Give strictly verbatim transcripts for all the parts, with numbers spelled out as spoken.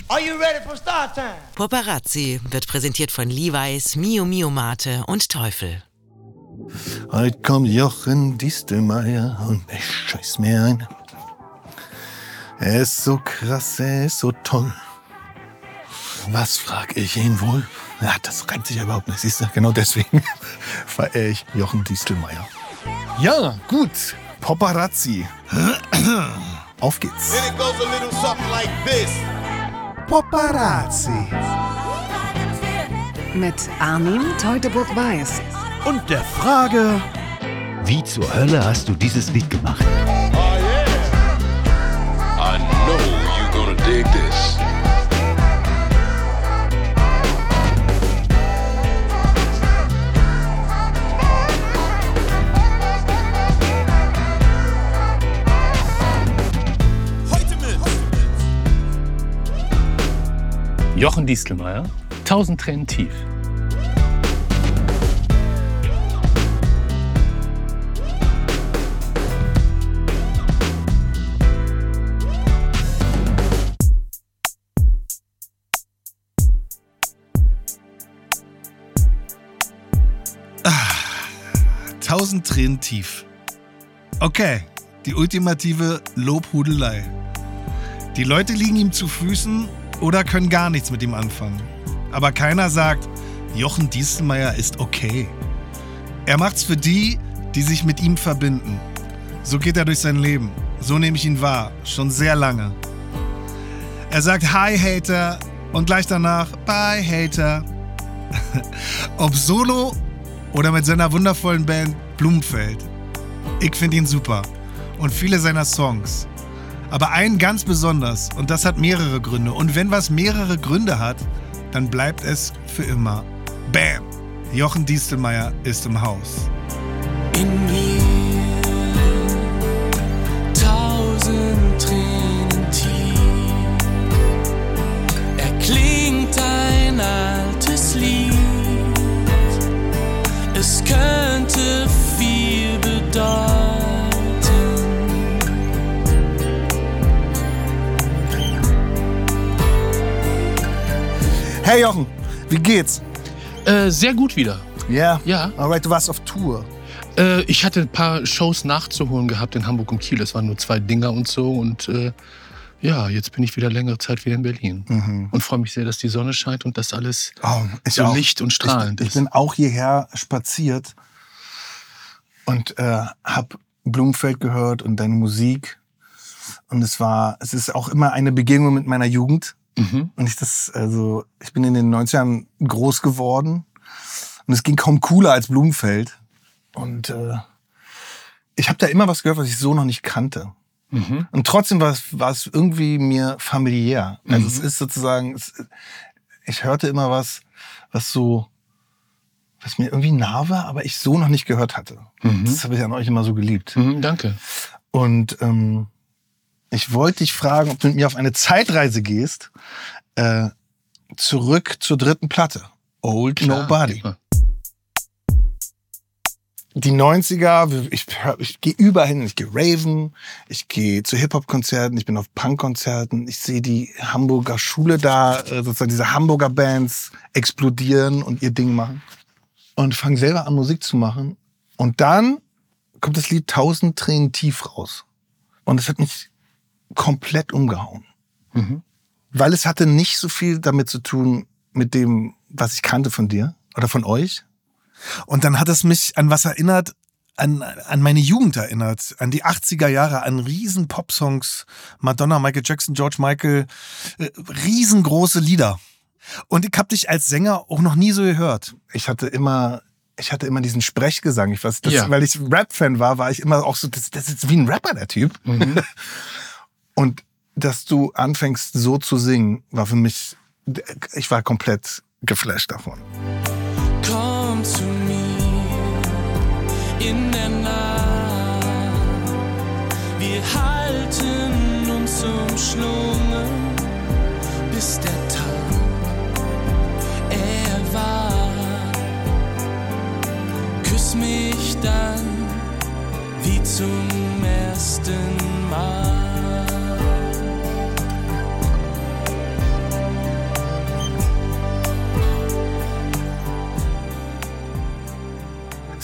Are you ready for start time? Paparazzi wird präsentiert von Levi's, Mio Mio Mate und Teufel. Heute kommt Jochen Distelmeier und ich scheiß mir ein. Er ist so krass, er ist so toll. Was frag ich ihn wohl? Ja, das reimt sich ja überhaupt nicht, siehst du? Genau deswegen verehre ich Jochen Distelmeier. Ja, gut. Paparazzi. Auf geht's. And it goes a little something like this. Paparazzi. Mit Armin Teutoburg-Weiß. Und der Frage, wie zur Hölle hast du dieses Lied gemacht? Oh yeah. I know you're gonna dig this. Jochen Distelmeier, tausend Tränen tief. Ah, tausend Tränen tief. Okay, die ultimative Lobhudelei. Die Leute liegen ihm zu Füßen oder können gar nichts mit ihm anfangen. Aber keiner sagt, Jochen Distelmeier ist okay. Er macht's für die, die sich mit ihm verbinden. So geht er durch sein Leben. So nehme ich ihn wahr. Schon sehr lange. Er sagt Hi Hater und gleich danach Bye Hater. Ob solo oder mit seiner wundervollen Band Blumenfeld. Ich finde ihn super. Und viele seiner Songs. Aber einen ganz besonders, und das hat mehrere Gründe. Und wenn was mehrere Gründe hat, dann bleibt es für immer. Bam! Jochen Distelmeier ist im Haus. In mir tausend Tränen tief erklingt ein altes Lied. Es könnte viel bedeuten. Hey Jochen, wie geht's? Äh, sehr gut wieder. Yeah? Ja. Alright, du warst auf Tour. Äh, ich hatte ein paar Shows nachzuholen gehabt in Hamburg und Kiel. Das waren nur zwei Dinger und so. Und äh, ja, jetzt bin ich wieder längere Zeit wieder in Berlin. Mhm. Und freue mich sehr, dass die Sonne scheint und dass alles Oh, ich so auch. licht und strahlend ich, ich ist. bin auch hierher spaziert und äh, hab Blumenfeld gehört und deine Musik. Und es war, es ist auch immer eine Begegnung mit meiner Jugend. Mhm. Und ich das, also, ich bin in den neunzigern groß geworden. Und es ging kaum cooler als Blumenfeld. Und äh, ich habe da immer was gehört, was ich so noch nicht kannte. Mhm. Und trotzdem war es, war es irgendwie mir familiär. Also Mhm. es ist sozusagen, es, ich hörte immer was, was so, was mir irgendwie nah war, aber ich so noch nicht gehört hatte. Mhm. Das habe ich an euch immer so geliebt. Mhm, danke. Und ähm, ich wollte dich fragen, ob du mit mir auf eine Zeitreise gehst, äh, zurück zur dritten Platte. Old Klar, Nobody. immer. Die neunziger, ich, hör- ich gehe überall hin, ich gehe raven, ich gehe zu Hip-Hop-Konzerten, ich bin auf Punk-Konzerten, ich sehe die Hamburger Schule da, äh, sozusagen diese Hamburger Bands explodieren und ihr Ding machen. Und fange selber an, Musik zu machen. Und dann kommt das Lied Tausend Tränen tief raus. Und es hat mich komplett umgehauen. Mhm. Weil es hatte nicht so viel damit zu tun, mit dem, was ich kannte von dir oder von euch. Und dann hat es mich an was erinnert, an, an meine Jugend erinnert, an die achtziger Jahre, an riesen Popsongs, Madonna, Michael Jackson, George Michael, äh, riesengroße Lieder. Und ich habe dich als Sänger auch noch nie so gehört. Ich hatte immer, ich hatte immer diesen Sprechgesang. Ich weiß, das, Ja. weil ich Rap-Fan war, war ich immer auch so, das, das ist wie ein Rapper, der Typ. Mhm. Und dass du anfängst so zu singen, war für mich, ich war komplett geflasht davon. Komm zu mir in der Nacht. Wir halten uns umschlungen, bis der Tag erwacht. Küss mich dann wie zum ersten Mal.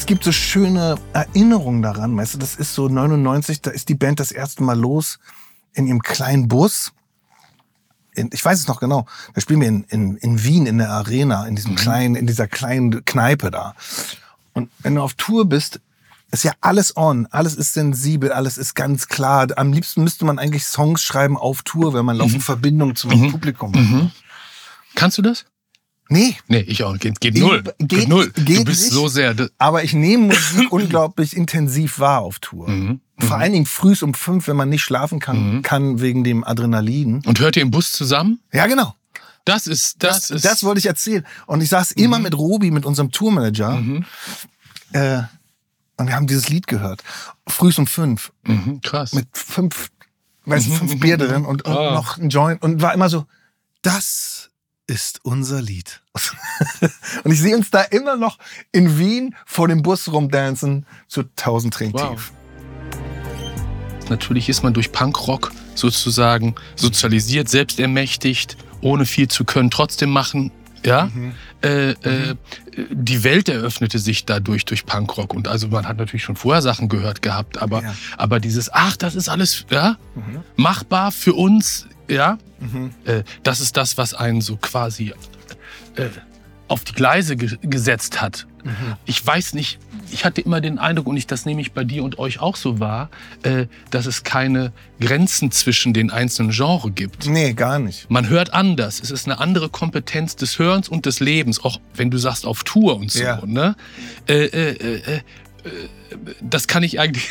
es gibt so schöne Erinnerungen daran. Weißt du, das ist so neunundneunzig, da ist die Band das erste Mal los in ihrem kleinen Bus. In, ich weiß es noch genau. Da spielen wir in, in, in Wien in der Arena, in diesem mhm. kleinen, in dieser kleinen Kneipe da. Und wenn du auf Tour bist, ist ja alles on, alles ist sensibel, alles ist ganz klar. Am liebsten müsste man eigentlich Songs schreiben auf Tour, wenn man mhm. auf eine Verbindung zum mhm. Publikum hat. Mhm. Kannst du das? Nee. Nee, ich auch. Geht, geht null. Geht, geht null. Geht du bist nicht, so sehr... Aber ich nehme Musik unglaublich intensiv wahr auf Tour. Mhm. Vor mhm. allen Dingen frühs um fünf, wenn man nicht schlafen kann, mhm. kann wegen dem Adrenalin. Und hört ihr im Bus zusammen? Ja, genau. Das ist... Das, das, ist das wollte ich erzählen. Und ich saß mhm. immer mit Robi, mit unserem Tourmanager. Mhm. Äh, und wir haben dieses Lied gehört. Frühs um fünf. Mhm. Krass. Mit fünf, weißt du, fünf Bier drin und, und oh. noch ein Joint. Und war immer so, das ist unser Lied. Und ich sehe uns da immer noch in Wien vor dem Bus rumdancen zu tausend Tränen wow. tief. Natürlich ist man durch Punkrock sozusagen sozialisiert, selbst ermächtigt, ohne viel zu können, trotzdem machen. Ja, mhm. Äh, äh, die Welt eröffnete sich dadurch durch Punkrock und also man hat natürlich schon vorher Sachen gehört gehabt, aber ja. aber dieses, ach, das ist alles ja mhm. machbar für uns, ja, mhm. äh, das ist das, was einen so quasi äh, auf die Gleise ge- gesetzt hat. Mhm. Ich weiß nicht, ich hatte immer den Eindruck, und ich, das nehme ich bei dir und euch auch so wahr, äh, dass es keine Grenzen zwischen den einzelnen Genres gibt. Nee, gar nicht. Man hört anders. Es ist eine andere Kompetenz des Hörens und des Lebens, auch wenn du sagst auf Tour und so. Ja. Ne? Äh, äh, äh, äh, das kann ich eigentlich,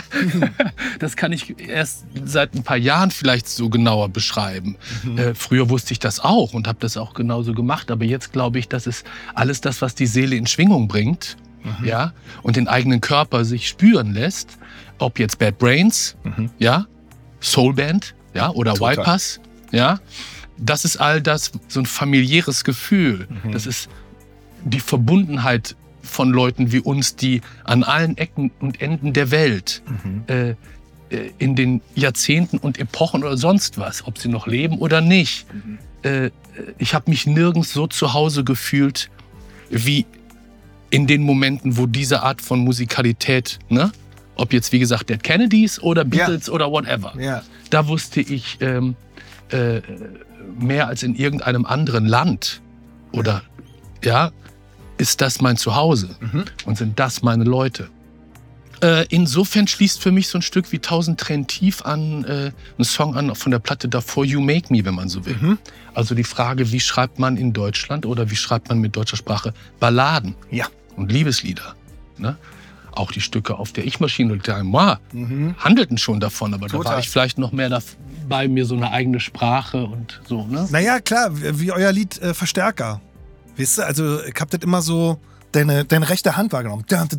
das kann ich erst seit ein paar Jahren vielleicht so genauer beschreiben. Mhm. Äh, früher wusste ich das auch und habe das auch genauso gemacht. Aber jetzt glaube ich, das ist alles das, was die Seele in Schwingung bringt, mhm. ja, und den eigenen Körper sich spüren lässt. Ob jetzt Bad Brains, mhm. ja, Soulband, ja, oder Total. Wipers, ja. Das ist all das, so ein familiäres Gefühl. Mhm. Das ist die Verbundenheit von Leuten wie uns, die an allen Ecken und Enden der Welt mhm. äh, in den Jahrzehnten und Epochen oder sonst was, ob sie noch leben oder nicht. Mhm. Äh, ich habe mich nirgends so zu Hause gefühlt wie in den Momenten, wo diese Art von Musikalität, ne, ob jetzt wie gesagt Dead Kennedys oder Beatles ja. oder whatever, ja. da wusste ich ähm, äh, mehr als in irgendeinem anderen Land oder ja, ist das mein Zuhause mhm. und sind das meine Leute. Äh, insofern schließt für mich so ein Stück wie Tausend Tränen tief an äh, einen Song an von der Platte davor, You Make Me, wenn man so will. Mhm. Also die Frage, wie schreibt man in Deutschland oder wie schreibt man mit deutscher Sprache Balladen ja. und Liebeslieder. Ne? Auch die Stücke auf der Ich-Maschine und der Moi mhm. handelten schon davon, aber Total. Da war ich vielleicht noch mehr dabei, mir so eine eigene Sprache und so. Ne? Naja, klar, wie euer Lied äh, Verstärker. Weißt du, also ich hab das immer so, deine, deine rechte Hand wahrgenommen. Also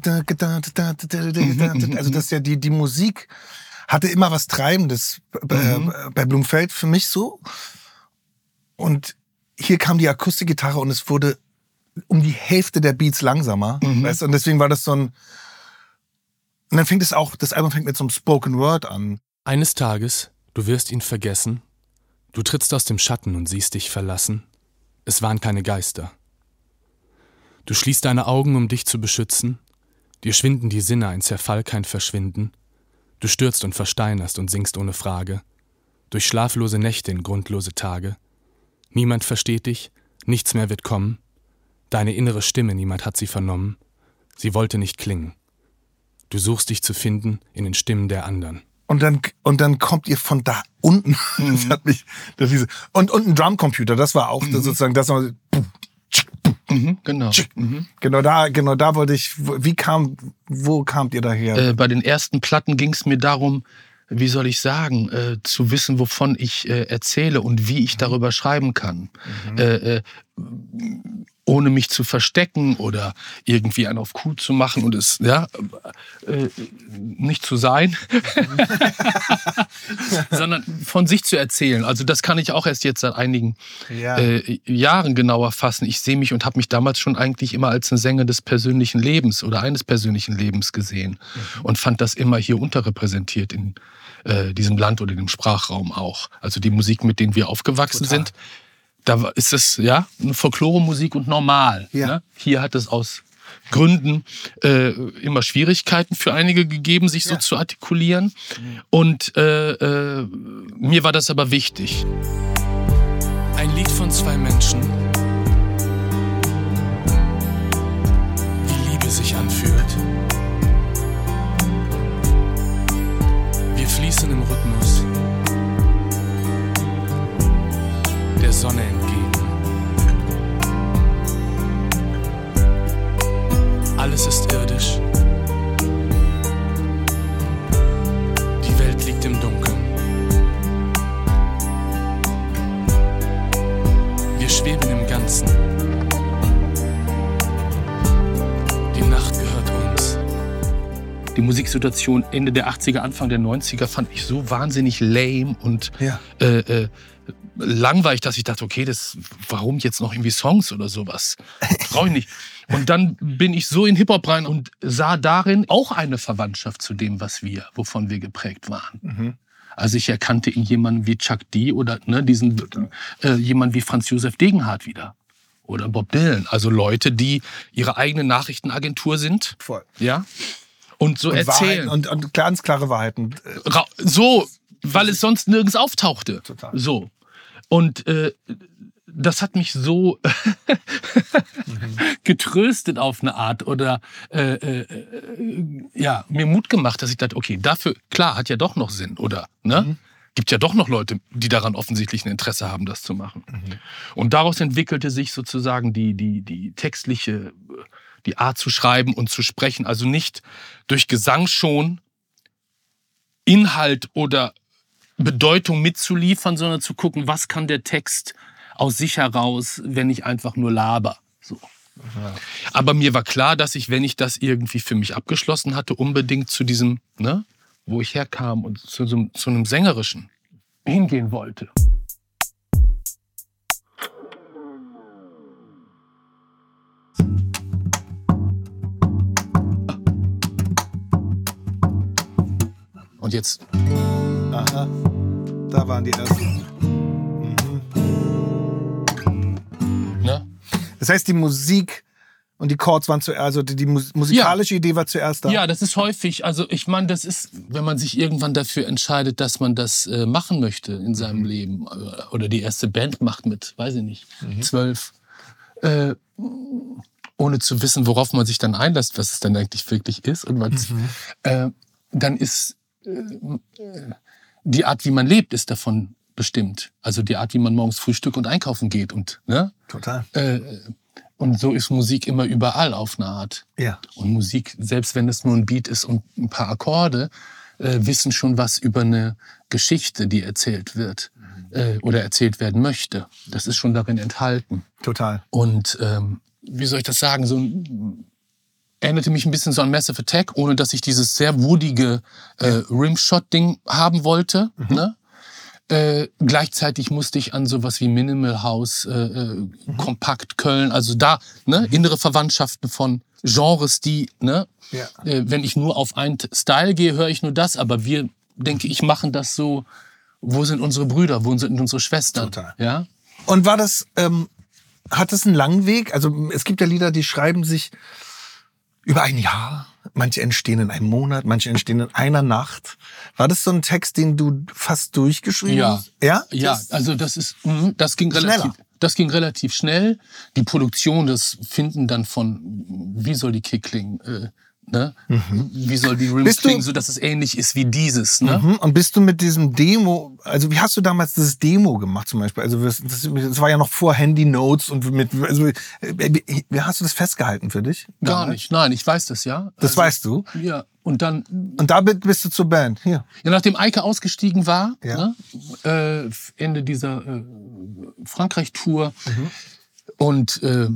das ist ja die, die Musik hatte immer was Treibendes mhm. bei Blumfeld für mich so. Und hier kam die Akustikgitarre und es wurde um die Hälfte der Beats langsamer. Mhm. Weißt du? Und deswegen war das so ein... Und dann fängt es auch, das Album fängt mit so einem Spoken Word an. Eines Tages, du wirst ihn vergessen. Du trittst aus dem Schatten und siehst dich verlassen. Es waren keine Geister. Du schließt deine Augen, um dich zu beschützen. Dir schwinden die Sinne, ein Zerfall, kein Verschwinden. Du stürzt und versteinerst und sinkst ohne Frage. Durch schlaflose Nächte in grundlose Tage. Niemand versteht dich, nichts mehr wird kommen. Deine innere Stimme, niemand hat sie vernommen. Sie wollte nicht klingen. Du suchst dich zu finden in den Stimmen der anderen. Und dann, und dann kommt ihr von da unten. Mhm. Das hat mich, das diese, und, und ein Drumcomputer, das war auch mhm. sozusagen, das war, mhm, genau. Mhm. Genau da, genau da wollte ich, wie kam, wo kamt ihr daher? Äh, bei den ersten Platten ging es mir darum, wie soll ich sagen, äh, zu wissen, wovon ich äh, erzähle und wie ich mhm. darüber schreiben kann. Mhm. Äh, äh, ohne mich zu verstecken oder irgendwie einen auf cool zu machen und es ja äh, nicht zu sein, sondern von sich zu erzählen. Also das kann ich auch erst jetzt seit einigen ja. äh, Jahren genauer fassen. Ich sehe mich und habe mich damals schon eigentlich immer als ein Sänger des persönlichen Lebens oder eines persönlichen Lebens gesehen mhm. und fand das immer hier unterrepräsentiert in äh, diesem Land oder dem Sprachraum auch. Also die Musik, mit denen wir aufgewachsen Total. sind, da ist es ja eine Folklore-Musik und normal. Ja. Ne? Hier hat es aus Gründen äh, immer Schwierigkeiten für einige gegeben, sich so Ja. zu artikulieren. Und äh, äh, mir war das aber wichtig. Ein Lied von zwei Menschen, wie Liebe sich anfühlt. Wir fließen im Rhythmus der Sonne entgegen. Alles ist irdisch. Die Welt liegt im Dunkeln. Wir schweben im Ganzen. Die Nacht gehört uns. Die Musiksituation Ende der achtziger, Anfang der neunziger fand ich so wahnsinnig lame und Ja. äh, äh, langweilig, dass ich dachte, okay, das, warum jetzt noch irgendwie Songs oder sowas? Brauche ich nicht. Und dann bin ich so in Hip-Hop rein und sah darin auch eine Verwandtschaft zu dem, was wir, wovon wir geprägt waren. Mhm. Also ich erkannte in jemanden wie Chuck D oder ne, diesen äh, jemand wie Franz Josef Degenhardt wieder. Oder Bob Dylan. Also Leute, die ihre eigene Nachrichtenagentur sind. Voll. Ja. Und so Und erzählen. Wahrheiten und, und ganz klare Wahrheiten. Ra- So, weil es sonst nirgends auftauchte. Total. So. Und äh, das hat mich so getröstet auf eine Art oder äh, äh, ja, mir Mut gemacht, dass ich dachte, okay, dafür, klar, hat ja doch noch Sinn, oder? Ne? Mhm. Gibt ja doch noch Leute, die daran offensichtlich ein Interesse haben, das zu machen. Mhm. Und daraus entwickelte sich sozusagen die, die, die textliche, die Art zu schreiben und zu sprechen. Also nicht durch Gesang schon Inhalt oder Bedeutung mitzuliefern, sondern zu gucken, was kann der Text aus sich heraus, wenn ich einfach nur laber. So. Ja. Aber mir war klar, dass ich, wenn ich das irgendwie für mich abgeschlossen hatte, unbedingt zu diesem, ne, wo ich herkam und zu, so, zu einem Sängerischen hingehen wollte. Und jetzt, Aha. Da waren die ersten. ne? Das heißt, die Musik und die Chords waren zuerst, also die, die mus- musikalische Idee war zuerst da. Ja, das ist häufig, also ich meine, das ist, wenn man sich irgendwann dafür entscheidet, dass man das äh, machen möchte in seinem Leben äh, oder die erste Band macht mit, weiß ich nicht, zwölf, äh, ohne zu wissen, worauf man sich dann einlässt, was es dann eigentlich wirklich ist und was, äh, dann ist äh, äh, die Art, wie man lebt, ist davon bestimmt. Also die Art, wie man morgens Frühstück und einkaufen geht und, ne? Total. Äh, und so ist Musik immer überall auf eine Art. Ja. Und Musik, selbst wenn es nur ein Beat ist und ein paar Akkorde, äh, wissen schon was über eine Geschichte, die erzählt wird äh, oder erzählt werden möchte. Das ist schon darin enthalten. Total. Und ähm, wie soll ich das sagen, so ein, erinnerte mich ein bisschen so an Massive Attack, ohne dass ich dieses sehr woodige äh, Rimshot-Ding haben wollte. Mhm. Ne? Äh, gleichzeitig musste ich an sowas wie Minimal House, äh, äh, Mhm. Kompakt Köln, also da ne, innere Verwandtschaften von Genres, die, ne, Ja. äh, wenn ich nur auf einen Style gehe, höre ich nur das, aber wir, denke ich, machen das so, wo sind unsere Brüder, wo sind unsere Schwestern? Total. Ja? Und war das, ähm, hat das einen langen Weg? Also es gibt ja Lieder, die schreiben sich über ein Jahr. Manche entstehen in einem Monat, manche entstehen in einer Nacht. War das so ein Text, den du fast durchgeschrieben Ja. hast? Ja? Ja, Das- also das ist, mh, das ging Schneller. relativ, das ging relativ schnell. Die Produktion, das Finden dann von, wie soll die Kick klingen, äh, ne? Wie soll die Rims Bist du- klingen, so dass es ähnlich ist wie dieses, ne? Mhm. Und bist du mit diesem Demo, also wie hast du damals das Demo gemacht zum Beispiel? Also das, das, das war ja noch vor Handy Notes und mit, also äh, wie, wie hast du das festgehalten für dich? Gar damals? nicht, nein, ich weiß das ja. Das Also, weißt du. Ja, und dann, Und da bist du zur Band. Hier. ja, nachdem Eike ausgestiegen war, Ja. ne, äh, Ende dieser äh, Frankreich-Tour Mhm. und äh,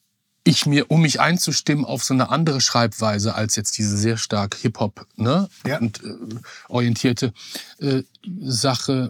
ich mir, um mich einzustimmen auf so eine andere Schreibweise als jetzt diese sehr stark Hip-Hop ne, Ja. und, äh, orientierte äh, Sache,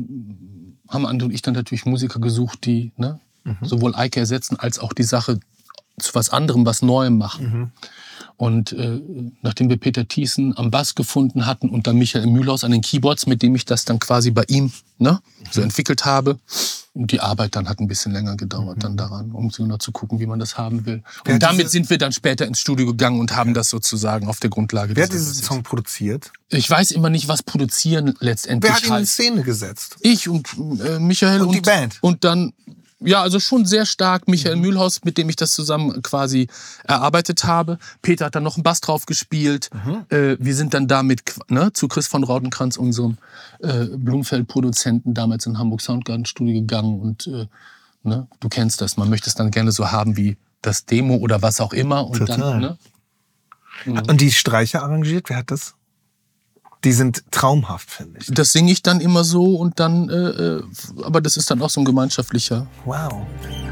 ähm, haben Andi und ich dann natürlich Musiker gesucht, die ne, Mhm. sowohl Eike ersetzen als auch die Sache zu was anderem, was Neuem machen. Mhm. Und äh, nachdem wir Peter Thiessen am Bass gefunden hatten und dann Michael Mühlhaus an den Keyboards, mit dem ich das dann quasi bei ihm ne, so entwickelt habe, und die Arbeit dann hat ein bisschen länger gedauert mhm. dann daran, um so noch zu gucken, wie man das haben will. Und damit sind wir dann später ins Studio gegangen und haben das sozusagen auf der Grundlage. Wer hat diesen Song produziert? Ich weiß immer nicht, was produzieren letztendlich heißt. Wer hat ihn in heißt. Szene gesetzt? Ich und äh, Michael und, und die Band. Und dann ja, also schon sehr stark Michael mhm. Mühlhaus, mit dem ich das zusammen quasi erarbeitet habe. Peter hat dann noch einen Bass drauf gespielt. Mhm. Äh, wir sind dann damit ne, zu Chris von Rautenkranz, unserem äh, Blumfeld-Produzenten, damals in Hamburg Soundgarden Studio gegangen. Und äh, ne, du kennst das, man möchte es dann gerne so haben wie das Demo oder was auch immer. Und Total. Dann, ne? mhm. Und die Streicher arrangiert, wer hat das? Die sind traumhaft, finde ich. Das singe ich dann immer so und dann, äh, aber das ist dann auch so ein gemeinschaftlicher. Wow.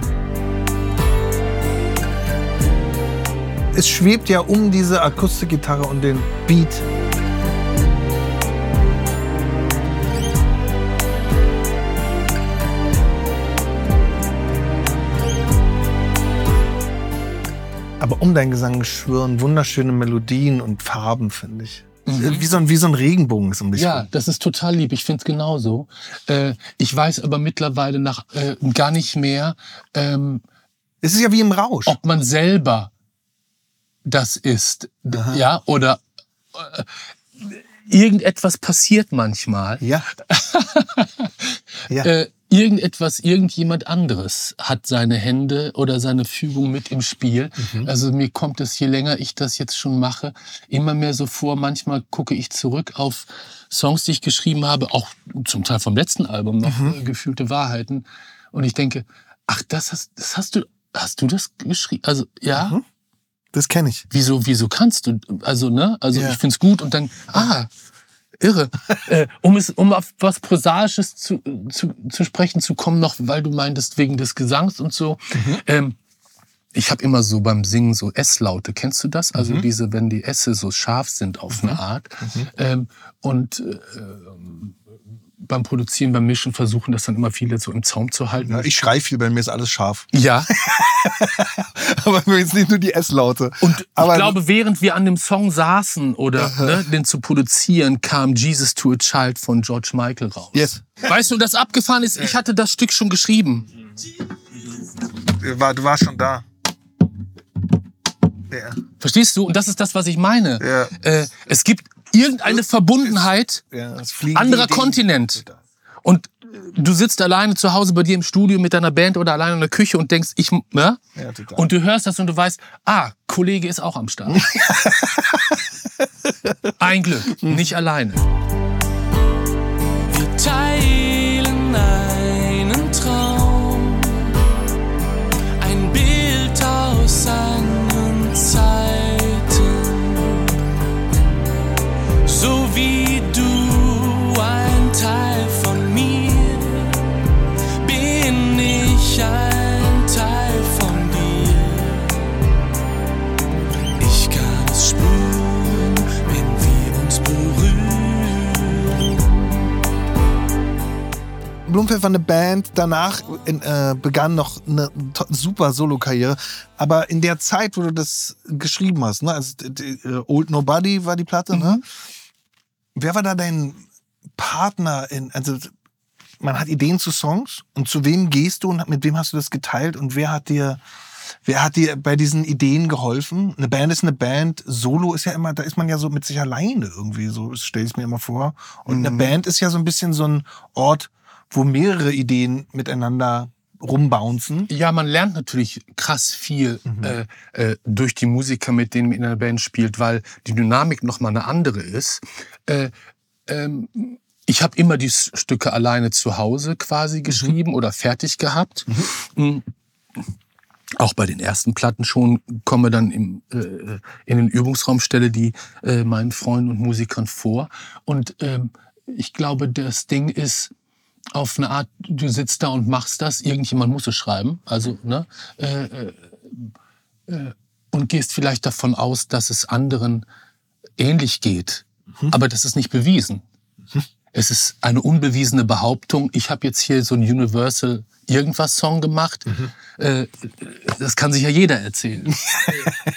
Es schwebt ja um diese Akustikgitarre und den Beat. Aber um deinen Gesang schwirren wunderschöne Melodien und Farben, finde ich. Mhm. Wie, so ein, wie so ein Regenbogen ist um dich. Ja, das ist total lieb. Ich finde es genauso. Äh, ich weiß aber mittlerweile nach äh, gar nicht mehr, ähm, es ist ja wie im Rausch, ob man selber das ist. Aha. Ja, oder äh, irgendetwas passiert manchmal. Ja. ja. Äh, irgendetwas, irgendjemand anderes hat seine Hände oder seine Fügung mit im Spiel. Mhm. Also mir kommt es, je länger ich das jetzt schon mache, immer mehr so vor. Manchmal gucke ich zurück auf Songs, die ich geschrieben habe, auch zum Teil vom letzten Album noch, mhm. äh, Gefühlte Wahrheiten. Und ich denke, ach, das hast, das hast du, hast du das geschrieben? Also, ja. Mhm. Das kenne ich. Wieso, wieso kannst du? Also, ne? Also, ja. ich find's gut und dann, ah, irre. äh, um es, um auf was Prosaisches zu, zu, zu sprechen zu kommen, noch, weil du meintest, wegen des Gesangs und so. Mhm. Ähm, ich habe immer so beim Singen so S-Laute. Kennst du das? Also mhm. diese, wenn die Ässe so scharf sind auf mhm. eine Art. Mhm. Ähm, und äh, beim Produzieren, beim Mischen versuchen das dann immer viele so im Zaum zu halten. Ja, ich schrei viel, bei mir ist alles scharf. Ja. Aber jetzt nicht nur die S-Laute. Und aber ich glaube, während wir an dem Song saßen oder ne, den zu produzieren, kam Jesus to a Child von George Michael raus. Yes. Weißt du, das abgefahren ist, ich hatte das Stück schon geschrieben. Du warst schon da. Ja. Verstehst du? Und das ist das, was ich meine. Ja. Äh, es gibt irgendeine Verbundenheit, ja, anderer Kontinent. Und du sitzt alleine zu Hause bei dir im Studio mit deiner Band oder alleine in der Küche und denkst, ich, ne? Ja, total. Und du hörst das und du weißt, ah, Kollege ist auch am Start. Ein Glück, nicht alleine. Wir teilen einen Traum, ein Bild aus anderen Zeiten, so wie du ein Teil von mir, bin ich ein Teil von dir. Ich kann es spüren, wenn wir uns berühren. Blumfeld war eine Band, danach in, äh, begann noch eine to- super Solo-Karriere. Aber in der Zeit, wo du das geschrieben hast, ne, also die, die, Old Nobody war die Platte, mhm. ne? Wer war da dein Partner in, also man hat Ideen zu Songs und zu wem gehst du und mit wem hast du das geteilt und wer hat dir, wer hat dir bei diesen Ideen geholfen? Eine Band ist eine Band, Solo ist ja immer, da ist man ja so mit sich alleine irgendwie, so stelle ich es mir immer vor. Und mhm. eine Band ist ja so ein bisschen so ein Ort, wo mehrere Ideen miteinander rumbouncen. Ja, man lernt natürlich krass viel mhm. äh, äh, durch die Musiker, mit denen man in einer Band spielt, weil die Dynamik nochmal eine andere ist. Äh, ähm, ich habe immer die Stücke alleine zu Hause quasi geschrieben mhm. oder fertig gehabt. Mhm. Auch bei den ersten Platten schon, komme dann im, äh, in den Übungsraum, stelle die äh, meinen Freunden und Musikern vor. Und ähm, ich glaube, das Ding ist, auf eine Art, du sitzt da und machst das, irgendjemand muss es schreiben, also, ne, äh, äh, äh, und gehst vielleicht davon aus, dass es anderen ähnlich geht. Mhm. Aber das ist nicht bewiesen. Mhm. Es ist eine unbewiesene Behauptung, ich habe jetzt hier so ein Universal irgendwas Song gemacht. Mhm. Äh, das kann sich ja jeder erzählen.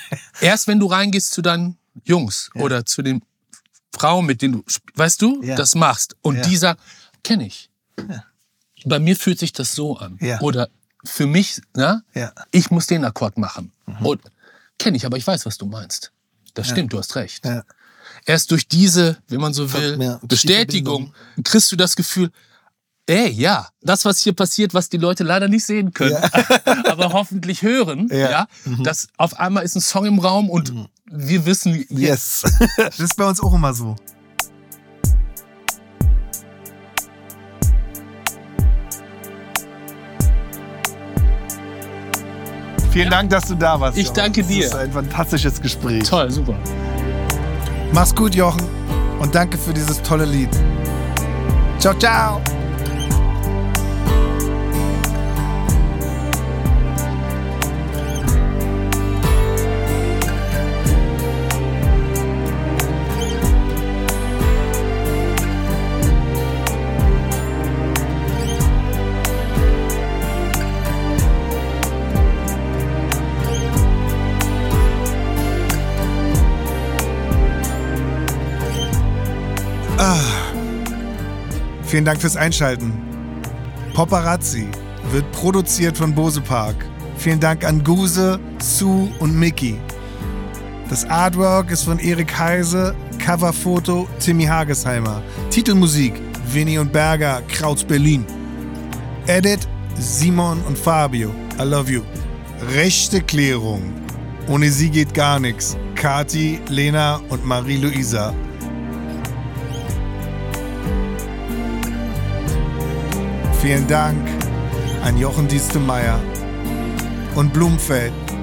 Erst wenn du reingehst zu deinen Jungs ja. oder zu den Frauen, mit denen du, weißt du, ja. das machst. Und ja. dieser, kenne ich. Ja. Bei mir fühlt sich das so an. Ja. Oder für mich, na, ja. ich muss den Akkord machen. Mhm. Und kenne ich, aber ich weiß, was du meinst. Das stimmt, ja. du hast recht. Ja. Erst durch diese, wenn man so will, ja, Bestätigung kriegst du das Gefühl, ey, ja, das, was hier passiert, was die Leute leider nicht sehen können, ja. aber hoffentlich hören, ja, ja mhm. dass auf einmal ist ein Song im Raum und mhm. wir wissen... Yes. Das ist bei uns auch immer so. Vielen Dank, dass du da warst. Ich Jochen. danke dir. Das ist ein fantastisches Gespräch. Toll, super. Mach's gut, Jochen. Und danke für dieses tolle Lied. Ciao, ciao. Ah, vielen Dank fürs Einschalten. Paparazzi wird produziert von Bose Park. Vielen Dank an Guse, Sue und Mickey. Das Artwork ist von Erik Heise, Coverfoto Timmy Hagesheimer. Titelmusik Winnie und Berger, Krauts Berlin. Edit Simon und Fabio, I love you. Rechte Klärung, ohne sie geht gar nichts. Kati, Lena und Marie-Luisa. Vielen Dank an Jochen Diestemeier und Blumfeld